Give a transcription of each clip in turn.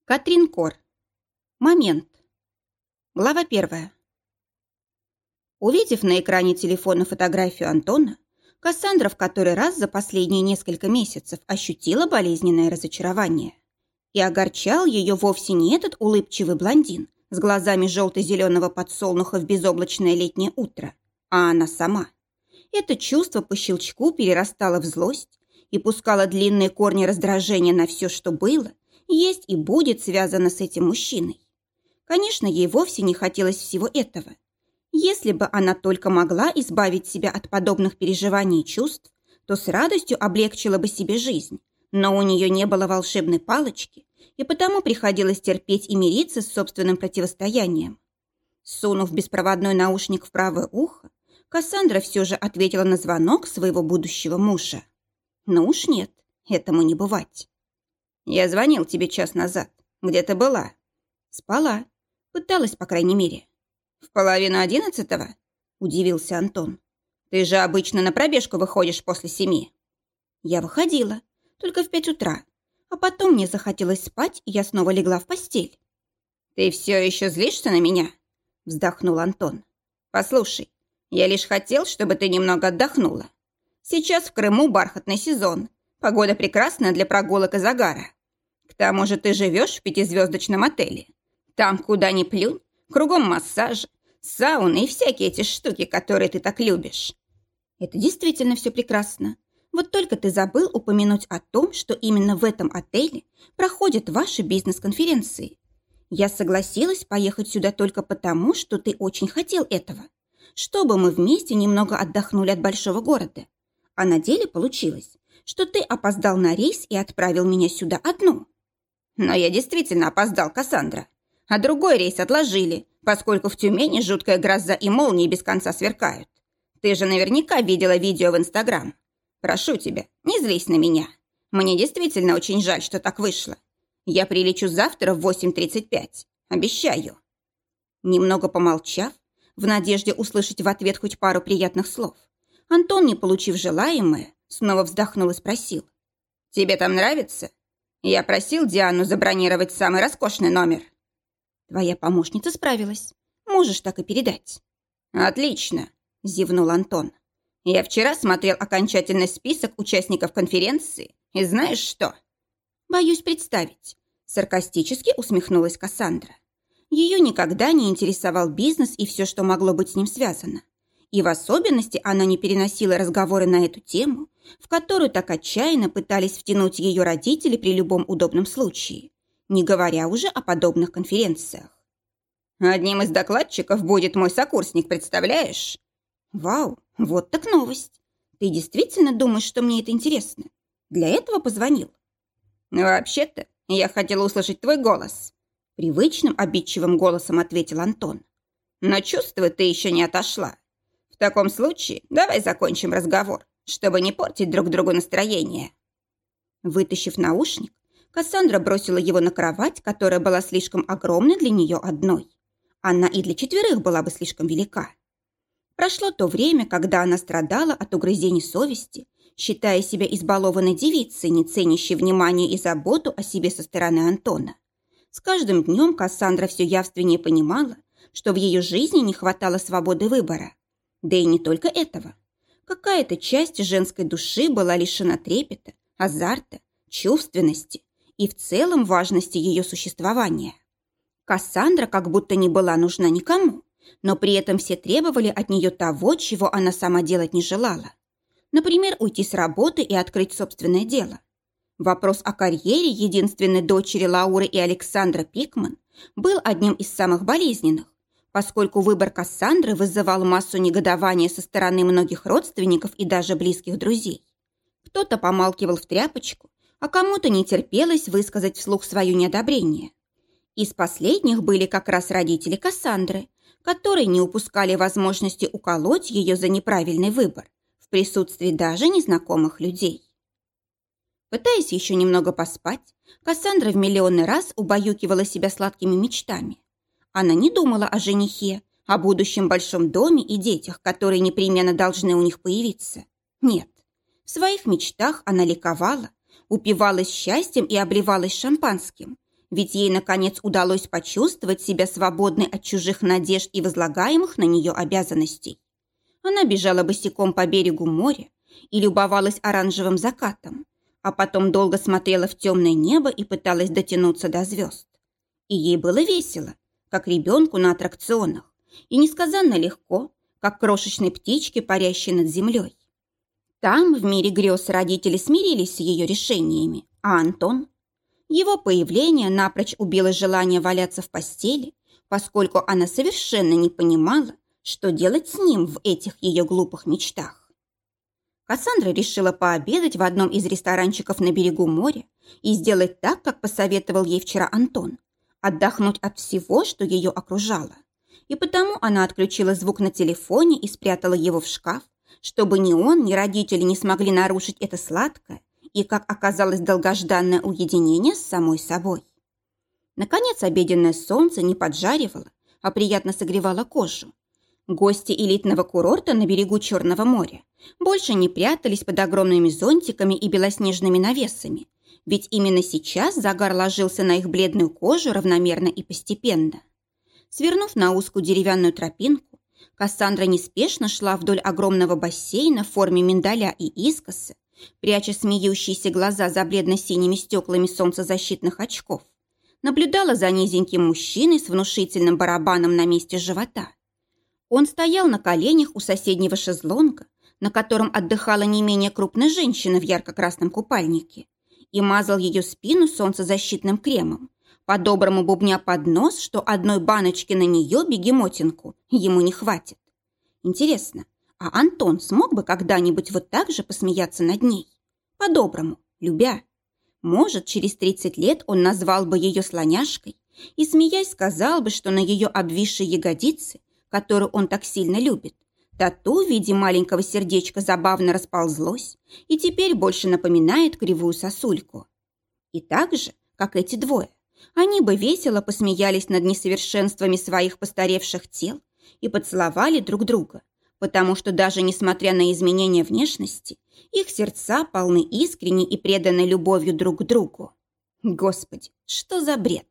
Катрин Кор. Момент. Глава 1. Увидев на экране телефона фотографию Антона, Кассандра в который раз за последние несколько месяцев ощутила болезненное разочарование. И огорчал ее вовсе не этот улыбчивый блондин с глазами желто-зеленого подсолнуха в безоблачное летнее утро, а она сама. Это чувство по щелчку перерастало в злость и пускало длинные корни раздражения на все, что было, есть и будет связано с этим мужчиной. Конечно, ей вовсе не хотелось всего этого. Если бы она только могла избавить себя от подобных переживаний и чувств, то с радостью облегчила бы себе жизнь, но у нее не было волшебной палочки, и потому приходилось терпеть и мириться с собственным противостоянием. Сунув беспроводной наушник в правое ухо, Кассандра все же ответила на звонок своего будущего мужа. Ну уж нет, этому не бывать. «Я звонил тебе час назад. Где ты была?» «Спала. Пыталась, по крайней мере». «В 10:30?» – удивился Антон. «Ты же обычно на пробежку выходишь после 7». «Я выходила, только в 5 утра. А потом мне захотелось спать, и я снова легла в постель». «Ты все еще злишься на меня?» – вздохнул Антон. «Послушай, я лишь хотел, чтобы ты немного отдохнула. Сейчас в Крыму бархатный сезон. Погода прекрасная для прогулок и загара. К тому же ты живешь в 5-звездочном отеле. Там, куда ни плюнь, кругом массаж, сауны и всякие эти штуки, которые ты так любишь». «Это действительно все прекрасно. Вот только ты забыл упомянуть о том, что именно в этом отеле проходят ваши бизнес-конференции. Я согласилась поехать сюда только потому, что ты очень хотел этого, чтобы мы вместе немного отдохнули от большого города. А на деле получилось, что ты опоздал на рейс и отправил меня сюда одну». «Но я действительно опоздал, Кассандра. А другой рейс отложили, поскольку в Тюмени жуткая гроза и молнии без конца сверкают. Ты же наверняка видела видео в Инстаграм. Прошу тебя, не злись на меня. Мне действительно очень жаль, что так вышло. Я прилечу завтра в 8:35. Обещаю». Немного помолчав, в надежде услышать в ответ хоть пару приятных слов, Антон, не получив желаемое, снова вздохнул и спросил. «Тебе там нравится? Я просил Диану забронировать самый роскошный номер». «Твоя помощница справилась. Можешь так и передать». «Отлично», – зевнул Антон. «Я вчера смотрел окончательный список участников конференции, и знаешь что?» «Боюсь представить», – саркастически усмехнулась Кассандра. Ее никогда не интересовал бизнес и все, что могло быть с ним связано. И в особенности она не переносила разговоры на эту тему, в которую так отчаянно пытались втянуть ее родители при любом удобном случае, не говоря уже о подобных конференциях. «Одним из докладчиков будет мой сокурсник, представляешь?» «Вау, вот так новость. Ты действительно думаешь, что мне это интересно? Для этого позвонил?» «Вообще-то, я хотела услышать твой голос», — привычным обидчивым голосом ответил Антон. «Но чувствую, ты еще не отошла. В таком случае давай закончим разговор, чтобы не портить друг другу настроение». Вытащив наушник, Кассандра бросила его на кровать, которая была слишком огромной для нее одной. Она и для 4 была бы слишком велика. Прошло то время, когда она страдала от угрызений совести, считая себя избалованной девицей, не ценящей внимание и заботу о себе со стороны Антона. С каждым днем Кассандра все явственнее понимала, что в ее жизни не хватало свободы выбора. Да и не только этого. Какая-то часть женской души была лишена трепета, азарта, чувственности и в целом важности ее существования. Кассандра как будто не была нужна никому, но при этом все требовали от нее того, чего она сама делать не желала. Например, уйти с работы и открыть собственное дело. Вопрос о карьере единственной дочери Лауры и Александра Пикман был одним из самых болезненных, поскольку выбор Кассандры вызывал массу негодования со стороны многих родственников и даже близких друзей. Кто-то помалкивал в тряпочку, а кому-то не терпелось высказать вслух свое неодобрение. Из последних были как раз родители Кассандры, которые не упускали возможности уколоть ее за неправильный выбор в присутствии даже незнакомых людей. Пытаясь еще немного поспать, Кассандра в миллионный раз убаюкивала себя сладкими мечтами. Она не думала о женихе, о будущем большом доме и детях, которые непременно должны у них появиться. Нет, в своих мечтах она ликовала, упивалась счастьем и обливалась шампанским, ведь ей, наконец, удалось почувствовать себя свободной от чужих надежд и возлагаемых на нее обязанностей. Она бежала босиком по берегу моря и любовалась оранжевым закатом, а потом долго смотрела в темное небо и пыталась дотянуться до звезд. И ей было весело, как ребенку на аттракционах, и несказанно легко, как крошечной птичке, парящей над землей. Там, в мире грез, родители смирились с ее решениями, а Антон... Его появление напрочь убило желание валяться в постели, поскольку она совершенно не понимала, что делать с ним в этих ее глупых мечтах. Кассандра решила пообедать в одном из ресторанчиков на берегу моря и сделать так, как посоветовал ей вчера Антон, отдохнуть от всего, что ее окружало. И потому она отключила звук на телефоне и спрятала его в шкаф, чтобы ни он, ни родители не смогли нарушить это сладкое и, как оказалось, долгожданное уединение с самой собой. Наконец, обеденное солнце не поджаривало, а приятно согревало кожу. Гости элитного курорта на берегу Черного моря больше не прятались под огромными зонтиками и белоснежными навесами, ведь именно сейчас загар ложился на их бледную кожу равномерно и постепенно. Свернув на узкую деревянную тропинку, Кассандра неспешно шла вдоль огромного бассейна в форме миндаля и искоса, пряча смеющиеся глаза за бледно-синими стеклами солнцезащитных очков, наблюдала за низеньким мужчиной с внушительным барабаном на месте живота. Он стоял на коленях у соседнего шезлонга, на котором отдыхала не менее крупная женщина в ярко-красном купальнике, и мазал ее спину солнцезащитным кремом, по-доброму бубня под нос, что одной баночки на нее, бегемотинку, ему не хватит. Интересно, а Антон смог бы когда-нибудь вот так же посмеяться над ней? По-доброму, любя. Может, через 30 лет он назвал бы ее слоняшкой и, смеясь, сказал бы, что на ее обвисшей ягодице, которую он так сильно любит, тату в виде маленького сердечка забавно расползлось и теперь больше напоминает кривую сосульку. И так же, как эти двое, они бы весело посмеялись над несовершенствами своих постаревших тел и поцеловали друг друга, потому что даже несмотря на изменения внешности, их сердца полны искренней и преданной любовью друг к другу. Господи, что за бред?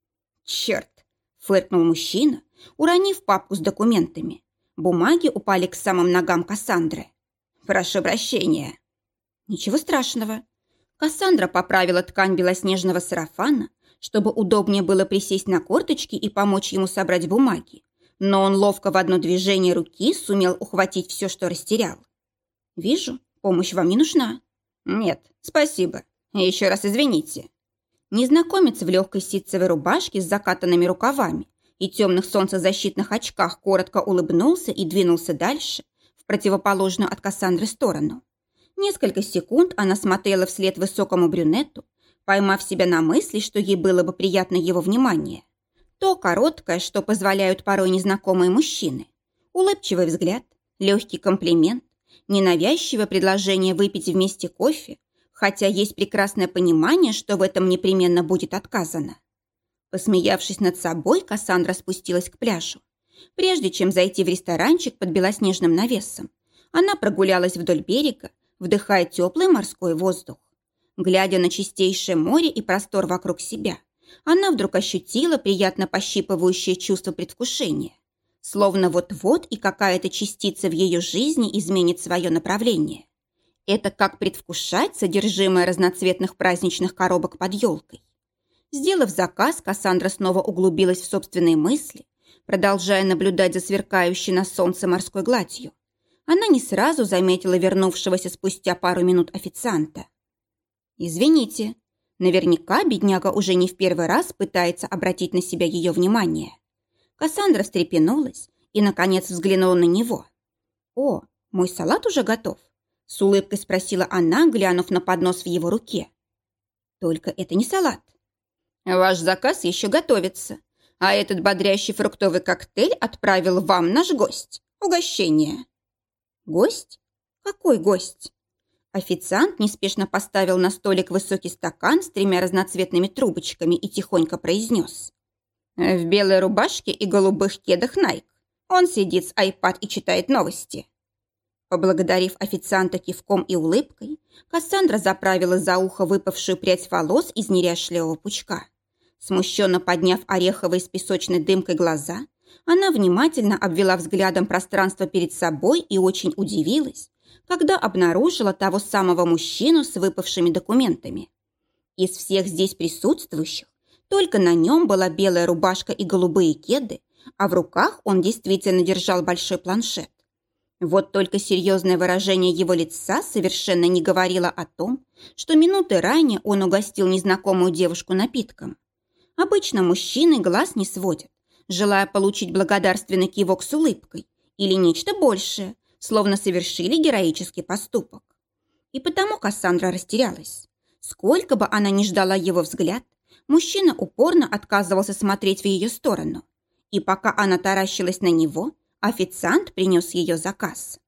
Черт! Фыркнул мужчина, уронив папку с документами. Бумаги упали к самым ногам Кассандры. «Прошу прощения». «Ничего страшного». Кассандра поправила ткань белоснежного сарафана, чтобы удобнее было присесть на корточки и помочь ему собрать бумаги. Но он ловко в одно движение руки сумел ухватить все, что растерял. «Вижу, помощь вам не нужна». «Нет, спасибо. Еще раз извините». Незнакомец в легкой ситцевой рубашке с закатанными рукавами и темных солнцезащитных очках коротко улыбнулся и двинулся дальше, в противоположную от Кассандры сторону. Несколько секунд она смотрела вслед высокому брюнету, поймав себя на мысли, что ей было бы приятно его внимание. То короткое, что позволяют порой незнакомые мужчины. Улыбчивый взгляд, легкий комплимент, ненавязчивое предложение выпить вместе кофе, хотя есть прекрасное понимание, что в этом непременно будет отказано. Посмеявшись над собой, Кассандра спустилась к пляжу. Прежде чем зайти в ресторанчик под белоснежным навесом, она прогулялась вдоль берега, вдыхая теплый морской воздух. Глядя на чистейшее море и простор вокруг себя, она вдруг ощутила приятно пощипывающее чувство предвкушения. Словно вот-вот и какая-то частица в ее жизни изменит свое направление. Это как предвкушать содержимое разноцветных праздничных коробок под елкой. Сделав заказ, Кассандра снова углубилась в собственные мысли, продолжая наблюдать за сверкающей на солнце морской гладью. Она не сразу заметила вернувшегося спустя пару минут официанта. «Извините, наверняка бедняга уже не в первый раз пытается обратить на себя ее внимание». Кассандра встрепенулась и, наконец, взглянула на него. «О, мой салат уже готов?» С улыбкой спросила она, глянув на поднос в его руке. «Только это не салат». «Ваш заказ еще готовится, а этот бодрящий фруктовый коктейль отправил вам наш гость. Угощение». «Гость? Какой гость?» Официант неспешно поставил на столик высокий стакан с 3 разноцветными трубочками и тихонько произнес. «В белой рубашке и голубых кедах Nike. Он сидит с iPad и читает новости». Поблагодарив официанта кивком и улыбкой, Кассандра заправила за ухо выпавшую прядь волос из неряшливого пучка. Смущенно подняв ореховые с песочной дымкой глаза, она внимательно обвела взглядом пространство перед собой и очень удивилась, когда обнаружила того самого мужчину с выпавшими документами. Из всех здесь присутствующих только на нем была белая рубашка и голубые кеды, а в руках он действительно держал большой планшет. Вот только серьезное выражение его лица совершенно не говорило о том, что минуты ранее он угостил незнакомую девушку напитком. Обычно мужчины глаз не сводят, желая получить благодарственный кивок с улыбкой или нечто большее, словно совершили героический поступок. И потому Кассандра растерялась. Сколько бы она ни ждала его взгляд, мужчина упорно отказывался смотреть в ее сторону. И пока она таращилась на него, официант принес ее заказ.